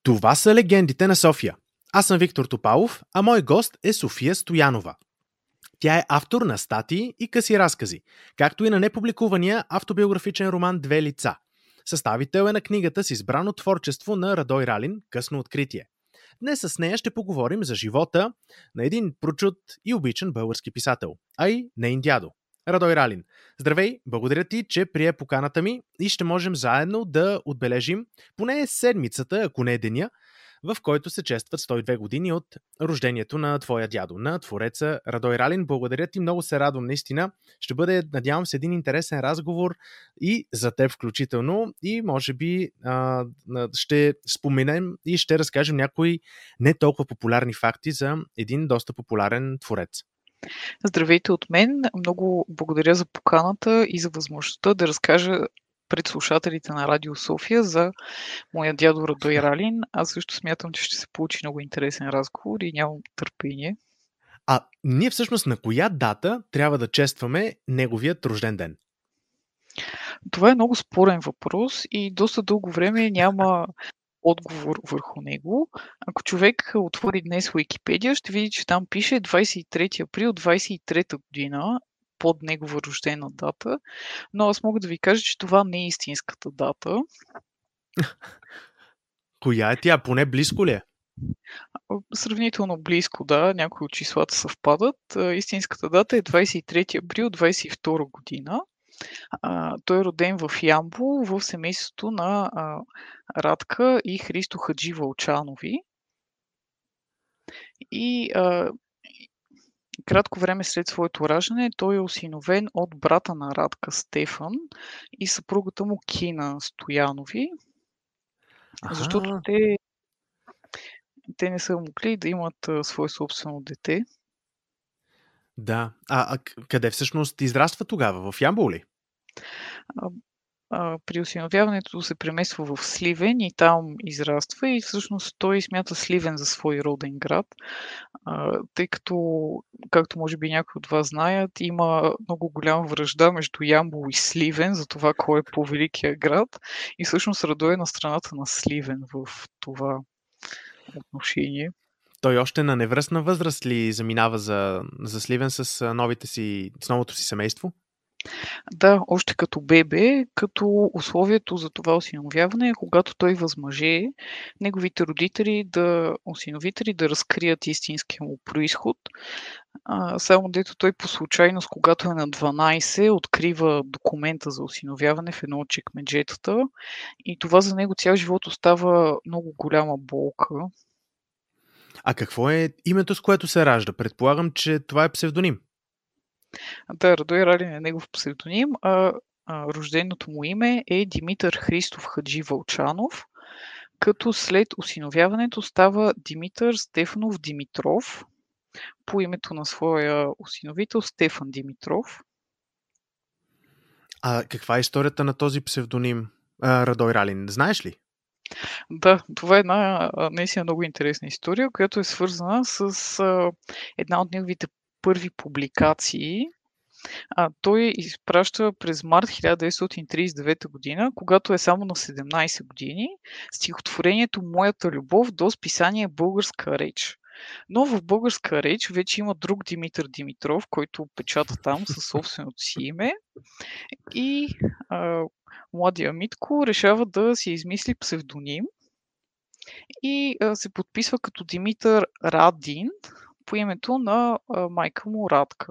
Това са легендите на София. Аз съм Виктор Топалов, а мой гост е София Стоянова. Тя е автор на статии и къси разкази, както и на непубликувания автобиографичен роман «Две лица». Съставител е на книгата с избрано творчество на Радой Ралин «Късно откритие». Днес с нея ще поговорим за живота на един прочут и обичан български писател, а и нейн дядо. Радой Ралин, здравей, благодаря ти, че прие поканата ми и ще можем заедно да отбележим поне седмицата, ако не деня, в който се честват 102 години от рождението на твоя дядо, на твореца Радой Ралин. Благодаря ти, много се радвам наистина. Ще бъде, надявам се, един интересен разговор и за теб включително и може би ще споменем и ще разкажем някои не толкова популярни факти за един доста популярен творец. Здравейте от мен. Много благодаря за поканата и за възможността да разкажа пред слушателите на Радио София за моя дядо Радой Ралин. Аз също смятам, че ще се получи много интересен разговор и нямам търпение. А ние всъщност на коя дата трябва да честваме неговият рожден ден? Това е много спорен въпрос и доста дълго време няма отговор върху него. Ако човек отвори днес Уикипедия, ще види, че там пише 23 април 23 година под негова рождена дата, но аз мога да ви кажа, че това не е истинската дата. Коя е тя? Поне близко ли е? Сравнително близко, да, някои от числата съвпадат. Истинската дата е 23 април 22 година. Той е роден в Ямбол, в семейството на Радка и Христо Хаджи Вълчанови. И кратко време след своето раждане той е осиновен от брата на Радка Стефан и съпругата му Кина Стоянови, защото те не са могли да имат свое собствено дете. Да. А къде всъщност израства тогава? В Ямбол ли? При осиновяването се премества в Сливен и там израства и всъщност той смята Сливен за свой роден град, тъй като, както може би някои от вас знаят, има много голяма вражда между Ямбол и Сливен за това кой е по-великия град и всъщност Радой е на страната на Сливен в това отношение. Той още на невръстна възраст ли заминава за Сливен с новото си семейство? Да, още като бебе, като условието за това осиновяване е когато той възмъже, неговите осиновители да разкрият истинския му произход. Само дето той по случайност, когато е на 12, открива документа за осиновяване в едно от чекмеджетата и това за него цял живот остава много голяма болка. А какво е името, с което се ражда? Предполагам, че това е псевдоним. Да, Радой Ралин е негов псевдоним, рожденото му име е Димитър Христов Хаджи Вълчанов, като след осиновяването става Димитър Стефанов Димитров, по името на своя осиновител Стефан Димитров. А каква е историята на този псевдоним Радой Ралин? Знаеш ли? Да, това е една наистина много интересна история, която е свързана с една от неговите първи публикации. Той изпраща през март 1939 година, когато е само на 17 години, стихотворението «Моята любов» до списание «Българска реч». Но в Българска реч вече има друг Димитър Димитров, който печата там със собственото си име и младия Митко решава да си измисли псевдоним и се подписва като Димитър Радин по името на майка му Радка.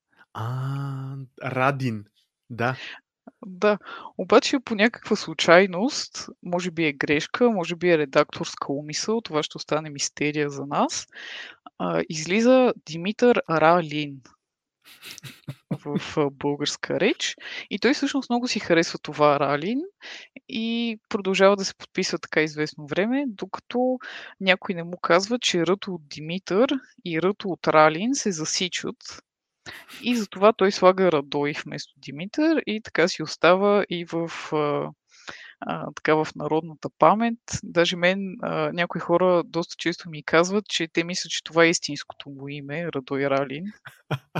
Радин, да. Да, обаче по някаква случайност, може би е грешка, може би е редакторска умисъл, това ще остане мистерия за нас, излиза Димитър Ралин в българска реч и той всъщност много си харесва това Ралин и продължава да се подписва така известно време, докато някой не му казва, че ръто от Димитър и ръто от Ралин се засичат. И затова той слага Радой вместо Димитър и така си остава и така в народната памет. Даже мен някои хора доста често ми казват, че те мислят, че това е истинското му име, Радой Ралин.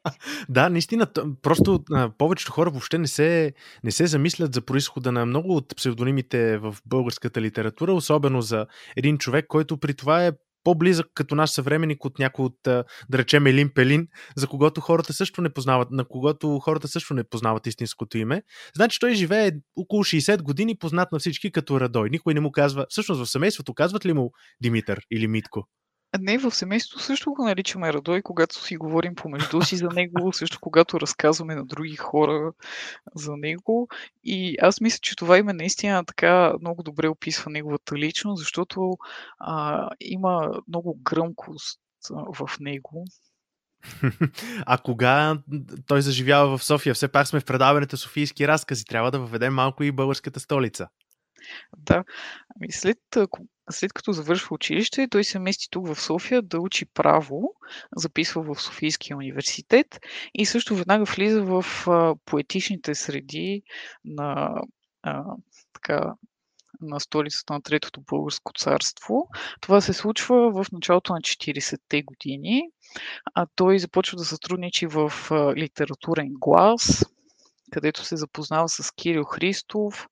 Да, наистина, просто повечето хора въобще не се замислят за происхода на много от псевдонимите в българската литература, особено за един човек, който при това е по-близък като наш съвременник от някой от, да речем, Елин Пелин, за когото хората също не познават, на когото хората също не познават истинското име. Значи той живее около 60 години, познат на всички като Радой. Никой не му казва, всъщност в семейството казват ли му Димитър или Митко? Не, в семейството също го наричаме Радой, когато си говорим помежду си за него, също когато разказваме на други хора за него. И аз мисля, че това име наистина така много добре описва неговата личност, защото има много гръмкост в него. А кога той заживява в София? Все пак сме в предаването Софийски разкази. Трябва да въведем малко и българската столица. Да, след като завършва училище, той се мести тук в София да учи право, записва в Софийския университет и също веднага влиза в поетичните среди на, а, така, на столицата на Третото българско царство. Това се случва в началото на 40-те години, а той започва да сътрудничи в литературен глас, където се запознава с Кирил Христов,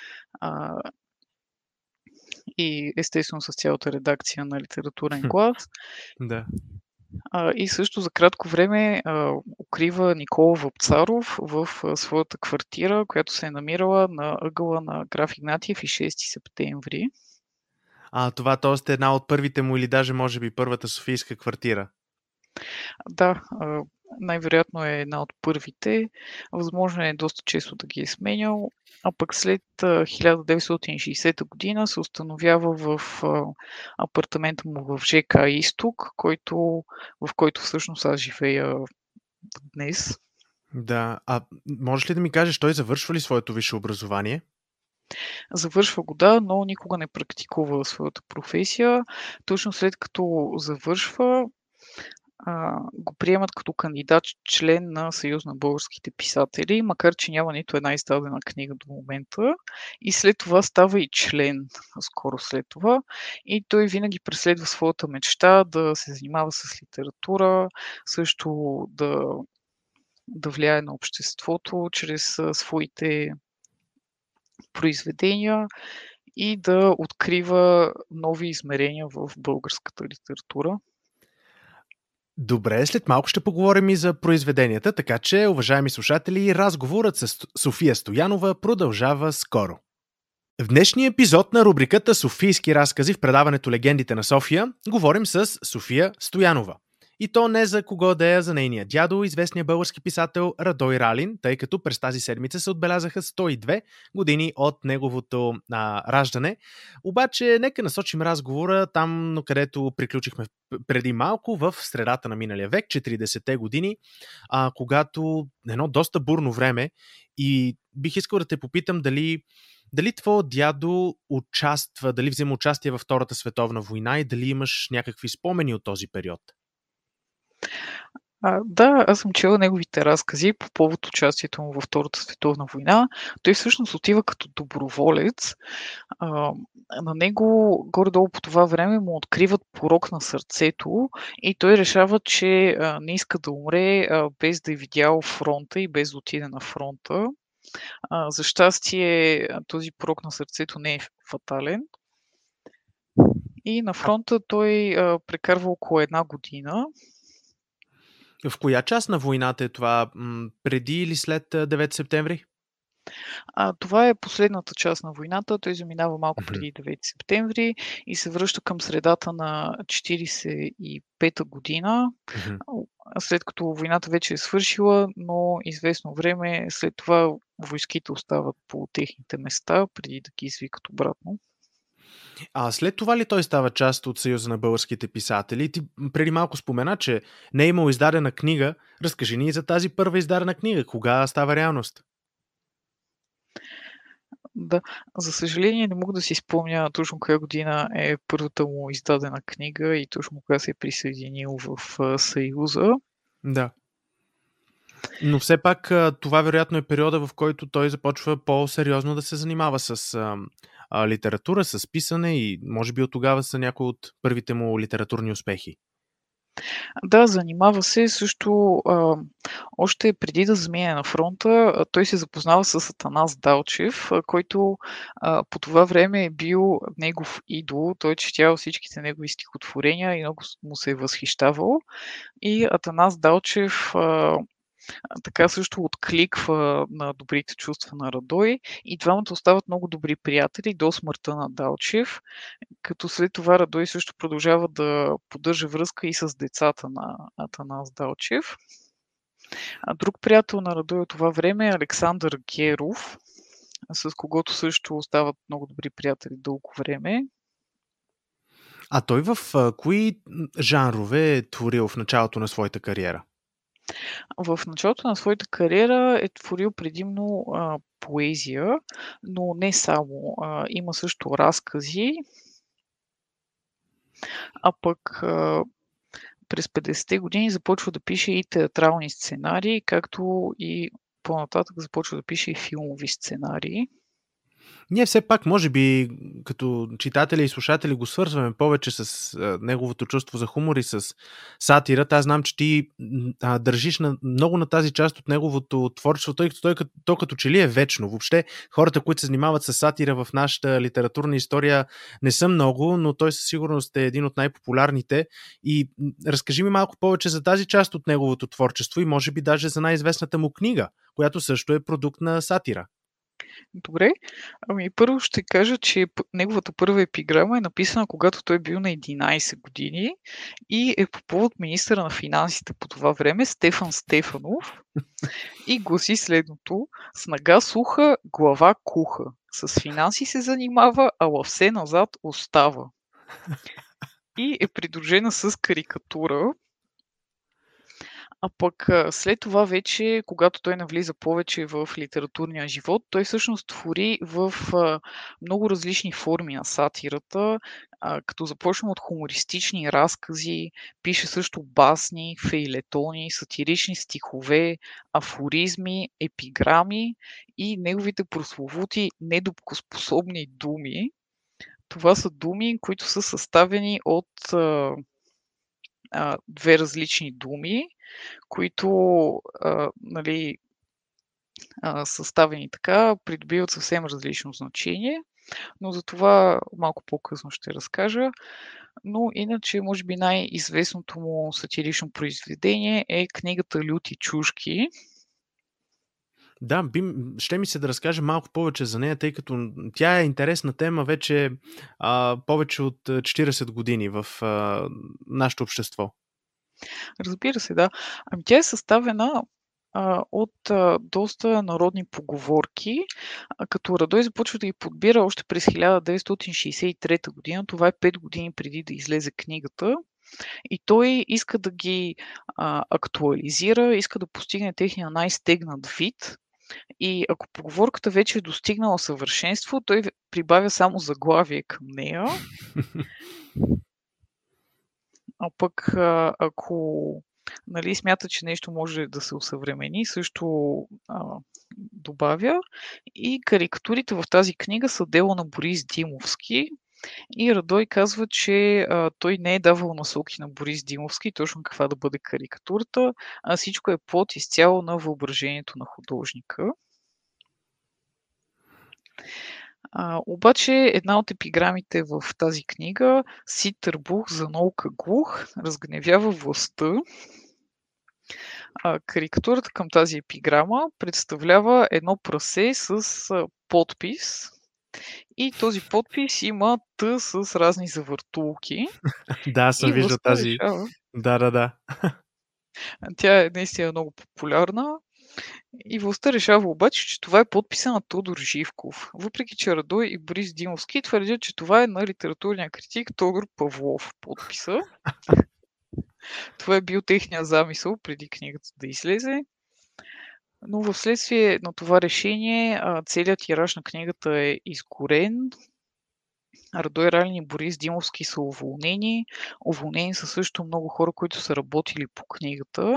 и естествено с цялата редакция на литературен глас. Да. И също за кратко време укрива Никола Вапцаров в своята квартира, която се е намирала на ъгъла на Граф Игнатиев и 6 септември. Това т.е. е една от първите му или даже може би първата софийска квартира. Да, най-вероятно е една от първите. Възможно е доста често да ги е сменял. А пък след 1960 година се установява в апартамента му в ЖК Изток, в който всъщност аз живея днес. Да, можеш ли да ми кажеш, той завършва ли своето висше образование? Завършва го, да, но никога не практикува своята професия. Точно след като завършва, го приемат като кандидат член на Съюз на българските писатели, макар че няма нито една издадена книга до момента. И след това става и член, скоро след това. И той винаги преследва своята мечта да се занимава с литература, също да влияе на обществото чрез своите произведения и да открива нови измерения в българската литература. Добре, след малко ще поговорим и за произведенията, така че, уважаеми слушатели, разговорът с София Стоянова продължава скоро. В днешния епизод на рубриката Софийски разкази в предаването Легендите на София говорим с София Стоянова. И то не за кого да е, за нейния дядо, известния български писател Радой Ралин, тъй като през тази седмица се отбелязаха 102 години от неговото раждане. Обаче, нека насочим разговора там, където приключихме преди малко, в средата на миналия век, 40-те години, когато едно доста бурно време, и бих искал да те попитам дали твой дядо дали взема участие във Втората световна война и дали имаш някакви спомени от този период? Да, аз съм чела неговите разкази по повод участието му във Втората световна война. Той всъщност отива като доброволец. На него горе-долу по това време му откриват порок на сърцето и той решава, че не иска да умре без да е видял фронта и без да отиде на фронта. За щастие, този порок на сърцето не е фатален. И на фронта той прекарва около една година. В коя част на войната е това? Преди или след 9 септември? Това е последната част на войната. Той заминава малко преди 9 септември и се връща към средата на 45-та година, след като войната вече е свършила, но известно време след това войските остават по техните места, преди да ги извикат обратно. След това ли той става част от Съюза на българските писатели? Ти преди малко спомена, че не е имал издадена книга. Разкажи ни за тази първа издадена книга. Кога става реалност? Да, за съжаление не мога да си спомня точно коя година е първата му издадена книга и точно кога се е присъединил в Съюза. Да. Но все пак това вероятно е периода, в който той започва по-сериозно да се занимава с литература, с писане и може би от тогава са някои от първите му литературни успехи. Да, занимава се също, още преди да замине на фронта, той се запознава с Атанас Далчев, който, по това време е бил негов идол. Той е четял всичките негови стихотворения и много му се е възхищавал. И Атанас Далчев, така също откликва на добрите чувства на Радой и двамата остават много добри приятели до смъртта на Далчев, като след това Радой също продължава да поддържа връзка и с децата на Атанас Далчев. А друг приятел на Радой от това време е Александър Геров, с когото също остават много добри приятели дълго време. А той в кои жанрове е творил в началото на своята кариера? В началото на своята кариера е творил предимно поезия, но не само. Има също разкази, а пък през 50-те години започва да пише и театрални сценарии, както и по-нататък започва да пише и филмови сценарии. Ние все пак, може би, като читатели и слушатели го свързваме повече с неговото чувство за хумор и с сатирата. Аз знам, че ти държиш много на тази част от неговото творчество, тъй като той като че ли е вечно. Въобще, хората, които се занимават с сатира в нашата литературна история, не са много, но той със сигурност е един от най-популярните. И разкажи ми малко повече за тази част от неговото творчество и може би даже за най-известната му книга, която също е продукт на сатира. Добре. Ами първо ще кажа, че неговата първа епиграма е написана, когато той бил на 11 години и е по повод министъра на финансите по това време Стефан Стефанов и гласи следното: "С нага суха, глава куха. С финанси се занимава, ала все назад остава." И е придружена с карикатура. А пък, след това вече, когато той навлиза повече в литературния живот, той всъщност твори в, много различни форми на сатирата, като започнем от хумористични разкази, пише също басни, фейлетони, сатирични стихове, афоризми, епиграми и неговите прословути недобкоспособни думи. Това са думи, които са съставени от, две различни думи, които, нали, съставени така, придобиват съвсем различно значение, но за това малко по-късно ще разкажа. Но иначе, може би най-известното му сатирично произведение е книгата "Люти чушки". Да, ще ми се да разкажа малко повече за нея, тъй като тя е интересна тема вече повече от 40 години в нашето общество. Разбира се, да. Ами тя е съставена от доста народни поговорки, като Радой започва да ги подбира още през 1963 година. Това е 5 години преди да излезе книгата. И той иска да ги актуализира, иска да постигне техния най-стегнат вид. И ако поговорката вече е достигнала съвършенство, той прибавя само заглавие към нея. А пък, ако, нали, смята, че нещо може да се осъвремени, също добавя. И карикатурите в тази книга са дело на Борис Димовски. И Радой казва, че той не е давал насоки на Борис Димовски точно каква да бъде карикатурата, а всичко е плод изцяло на въображението на художника. Обаче една от епиграмите в тази книга: "Сит търбух, за наука глух, разгневява властта." Карикатурата към тази епиграма представлява едно прасе с подпис и този подпис има "Т" с разни завъртулки Да, аз съм и виждал властта тази. решава. Да. Тя е наистина много популярна и властта решава обаче, че това е подписа на Тодор Живков. Въпреки че Радой и Борис Димовски твърдят, че това е на литературния критик Тодор Павлов подписа. Това е бил техния замисъл преди книгата да излезе. Но вследствие на това решение целият тираж на книгата е изгорен. Радой Ралин и Борис Димовски са уволнени. Уволнени са също много хора, които са работили по книгата.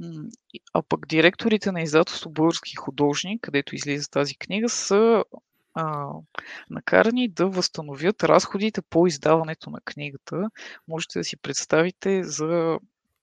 А пък директорите на издателство "Български художник", където излиза тази книга, са а, накарани да възстановят разходите по издаването на книгата. Можете да си представите за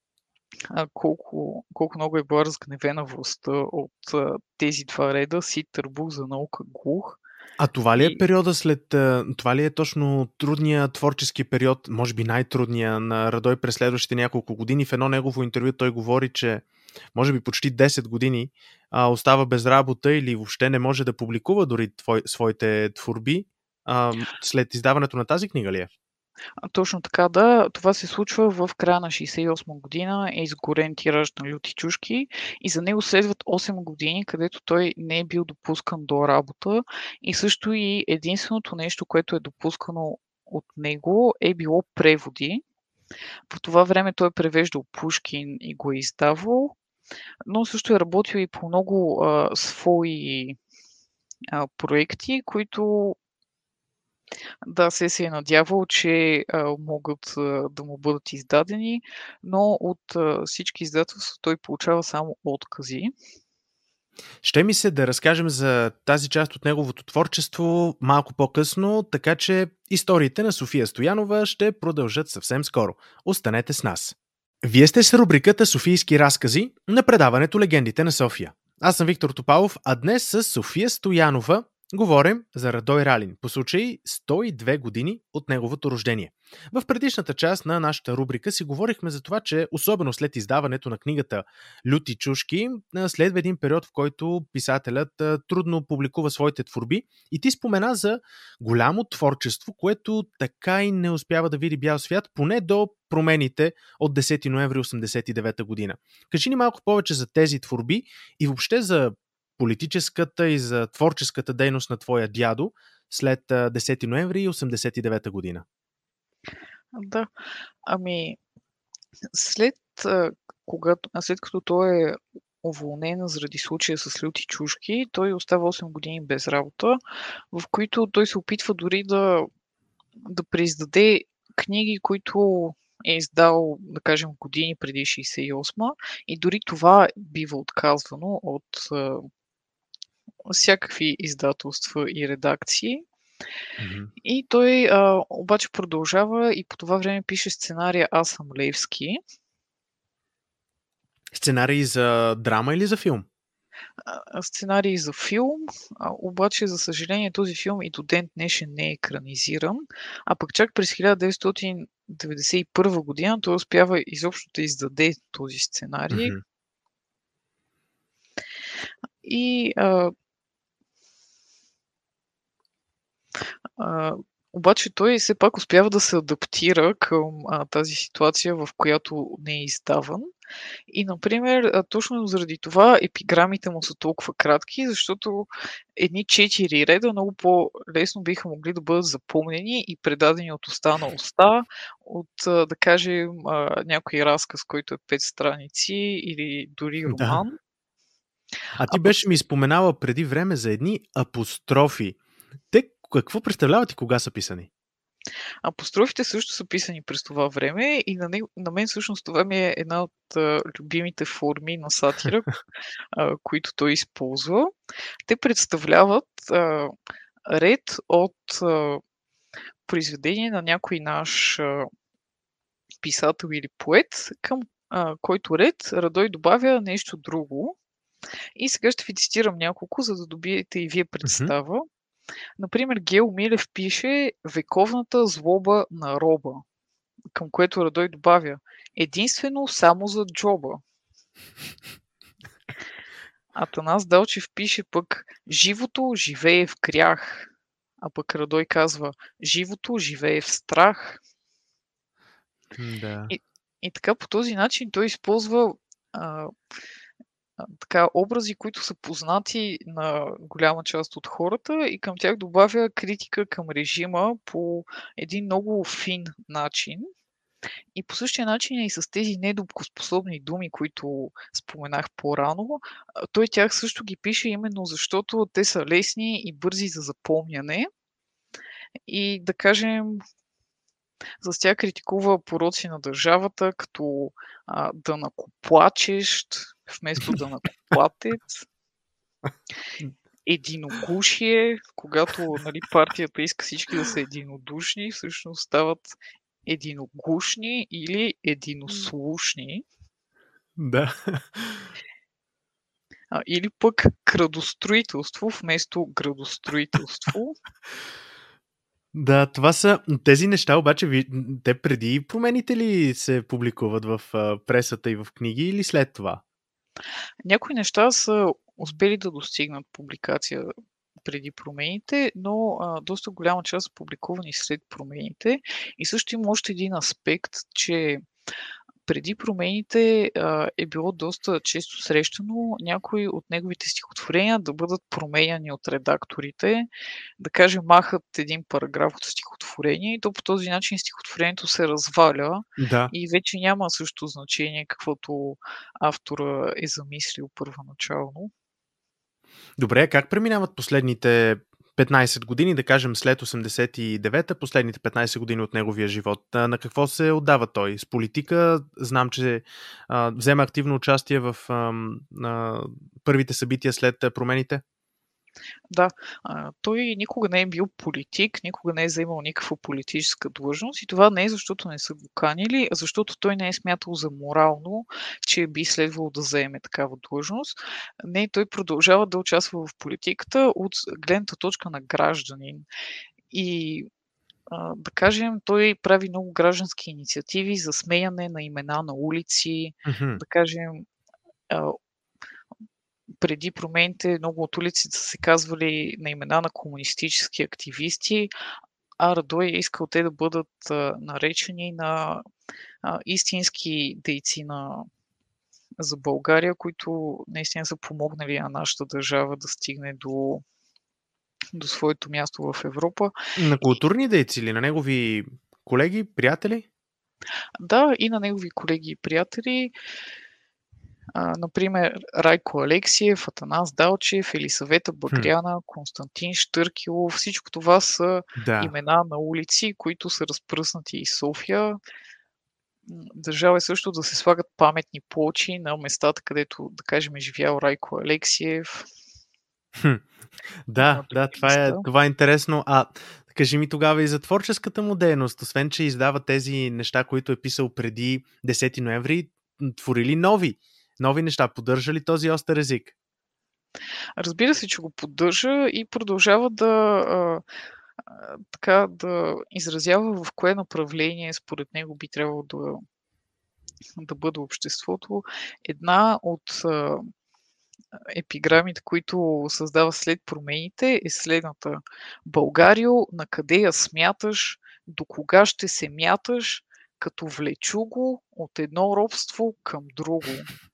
колко много е била разгневена властта от тези два реда: Сид Търбух за наука глух. А това ли е И периода това ли е точно трудният творчески период, може би най-трудния на Радой през следващите няколко години? В едно негово интервю той говори, че може би почти 10 години остава без работа или въобще не може да публикува дори своите творби. След издаването на тази книга ли е? точно така, да. Това се случва в края на 68 година, е изгорен тираж на Люти чушки и за него следват 8 години, където той не е бил допускан до работа и също и единственото нещо, което е допускано от него, е било преводи. По това време той е превеждал Пушкин и го е издавал, но също е работил и по много свои проекти, които да, се е надявал, че могат да му бъдат издадени, но от всички издателства той получава само откази. Ще ми се да разкажем за тази част от неговото творчество малко по-късно, така че историите на София Стоянова ще продължат съвсем скоро. Останете с нас. Вие сте с рубриката Софийски разкази на предаването Легендите на София. Аз съм Виктор Топалов, а днес с София Стоянова говорим за Радой Ралин по случай 102 години от неговото рождение. В предишната част на нашата рубрика си говорихме за това, че особено след издаването на книгата Люти чушки, следва един период, в който писателят трудно публикува своите творби и ти спомена за голямо творчество, което така и не успява да види бял свят, поне до промените от 10 ноември 1989 година. Кажи ни малко повече за тези творби и въобще за политическата и за творческата дейност на твоя дядо след 10 ноември 1989 година. Да, ами след, след като той е уволнен заради случая с Люти чушки, той остава 8 години без работа, в които той се опитва дори да преиздаде книги, които е издал, да кажем, години преди 68 и дори това бива отказвано от всякакви издателства и редакции. Mm-hmm. И той обаче продължава и по това време пише сценария Аз съм Левски. Сценарий за драма или за филм? Сценарий за филм, обаче за съжаление този филм и до ден днешен не е екранизиран, а пък чак през 1991 година той успява изобщо да издаде този сценарий. Mm-hmm. И обаче той все пак успява да се адаптира към тази ситуация, в която не е издаван. И, например, точно заради това епиграмите му са толкова кратки, защото едни 4 реда много по-лесно биха могли да бъдат запомнени и предадени от уста на уста, от, да кажем, някой разказ, който е 5 страници или дори роман. Да. А ти беше ми споменала преди време за едни апострофи. Те какво представляват и кога са писани? Апострофите също са писани през това време и на мен всъщност това ми е една от любимите форми на сатира, които той използва. Те представляват ред от произведение на някой наш писател или поет, към който ред Радой добавя нещо друго. И сега ще ви цитирам няколко, за да добиете и вие представа. Например, Гео Милев пише "Вековната злоба на роба", към което Радой добавя "Единствено само за джоба". Атанас Далчев пише пък "Живото живее в грях", а пък Радой казва "Живото живее в страх". Да. И така по този начин той използва така образи, които са познати на голяма част от хората и към тях добавя критика към режима по един много фин начин. И по същия начин и с тези недобкоспособни думи, които споменах по-рано, той тях също ги пише именно защото те са лесни и бързи за запомняне. И да кажем, за тях критикува пороци на държавата, като данъкоплатещ вместо данъкоплатец. единогушие, когато нали, партията иска всички да са единодушни, всъщност стават единогушни или единослушни, Да. или пък градостроителство вместо градостроителство. Да, това са тези неща, обаче те преди промените ли се публикуват в пресата и в книги или след това? Някои неща са успели да достигнат публикация преди промените, но доста голяма част са публикувани след промените. И също има още един аспект, че преди промените е било доста често срещано някои от неговите стихотворения да бъдат променяни от редакторите, да кажем махат един параграф от стихотворение и то по този начин стихотворението се разваля Да. и вече няма също значение каквото автора е замислил първоначално. Добре, как преминават последните 15 години, да кажем след 89-та, последните 15 години от неговия живот? На какво се отдава той? С политика знам, че взема активно участие в първите събития след промените. Да, той никога не е бил политик, никога не е заемал никаква политическа длъжност и това не е защото не са го канили, а защото той не е смятал за морално, че би следвало да заеме такава длъжност. Не, той продължава да участва в политиката от гледната точка на гражданин. И да кажем, той прави много граждански инициативи за сменяне на имена на улици, Мгм. да кажем, преди промените много от улиците са се казвали на имена на комунистически активисти, а Радой е искал те да бъдат наречени на истински дейци за България, които наистина са помогнали на нашата държава да стигне до своето място в Европа. На културни дейци или на негови колеги, приятели? Да, и на негови колеги и приятели. Например, Райко Алексиев, Атанас Далчев, Елисавета Багряна, Константин Щъркилов. Всичко това са Да. имена на улици, които са разпръснати из София. Държава е също да се слагат паметни плочи на местата, където, да кажем, е живял Райко Алексиев. Да, това е интересно. Кажи ми тогава и за творческата му дейност, освен че издава тези неща, които е писал преди 10 ноември, твори ли нови неща, поддържа ли този остър език? Разбира се, че го поддържа и продължава да изразява в кое направление според него би трябвало да бъде обществото. Една от епиграмите, които създава след промените, е следната. Българио, на къде я смяташ, до кога ще се мяташ, като влечу го от едно робство към друго.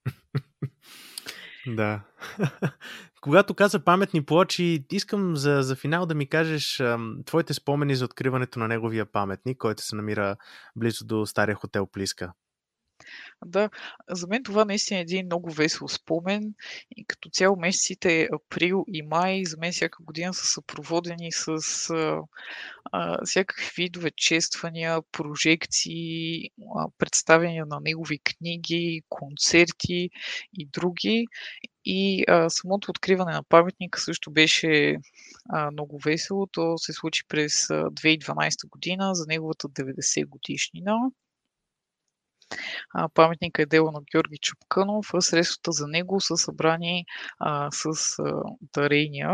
Да. Когато каза паметни плочи, искам за финал да ми кажеш твоите спомени за откриването на неговия паметник, който се намира близо до стария хотел Плиска. Да, за мен това наистина е един много весел спомен и като цяло месеците април и май за мен всяка година са съпроводени с всякакви видове чествания, прожекции, представяния на негови книги, концерти и други. И самото откриване на паметника също беше много весело. То се случи през 2012 година за неговата 90 годишнина. Паметникът е дело на Георги Чапкънов, а средствата за него са събрани с дарения.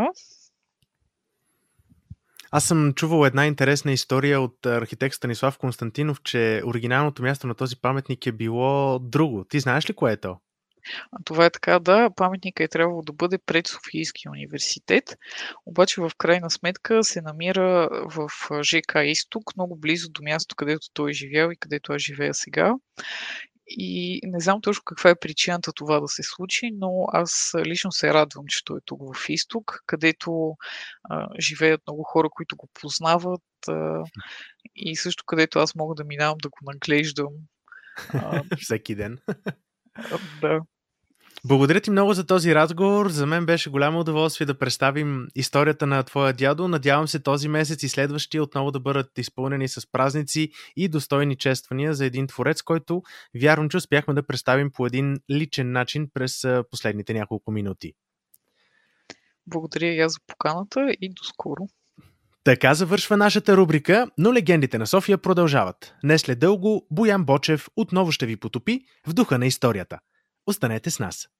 Аз съм чувал една интересна история от архитект Станислав Константинов, че оригиналното място на този паметник е било друго. Ти знаеш ли кое е то? Това е така, да, паметникът е трябвало да бъде пред Софийския университет, обаче в крайна сметка се намира в ЖК Изток, много близо до мястото, където той е живял и където аз живея сега. И не знам точно каква е причината това да се случи, но аз лично се радвам, че той е тук в Изток, където живеят много хора, които го познават и също където аз мога да минавам да го наглеждам. Всеки ден. Да. Благодаря ти много за този разговор. За мен беше голямо удоволствие да представим историята на твоя дядо. Надявам се този месец и следващия отново да бъдат изпълнени с празници и достойни чествания за един творец, който вярвам, че успяхме да представим по един личен начин през последните няколко минути. Благодаря и аз за поканата и до скоро. Така завършва нашата рубрика, но легендите на София продължават. Не след дълго Боян Бочев отново ще ви потопи в духа на историята. Останете с нас!